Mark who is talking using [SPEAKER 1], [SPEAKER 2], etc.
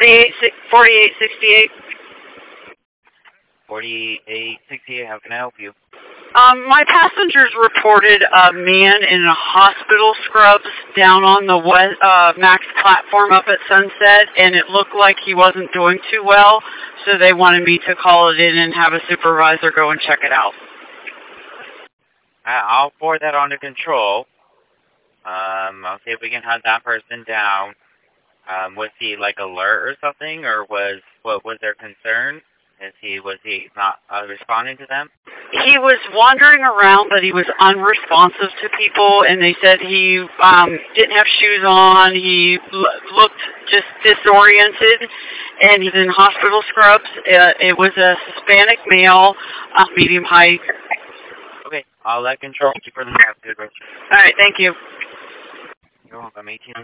[SPEAKER 1] 4868.
[SPEAKER 2] 4868, how can I help you?
[SPEAKER 1] My passengers reported a man in a hospital scrubs down on the Max platform up at Sunset, and it looked like he wasn't doing too well, so they wanted me to call it in and have a supervisor go and check it out.
[SPEAKER 2] I'll forward that on to control. I'll see if we can hunt that person down. Was he like alert or something, or what was their concern? Was he not responding to them?
[SPEAKER 1] He was wandering around, but he was unresponsive to people, and they said he didn't have shoes on. He looked just disoriented, and he's in hospital scrubs. It was a Hispanic male, medium height.
[SPEAKER 2] Okay, I'll let control. Keep for the map. Good.
[SPEAKER 1] All right, thank you.
[SPEAKER 2] You're welcome. 18.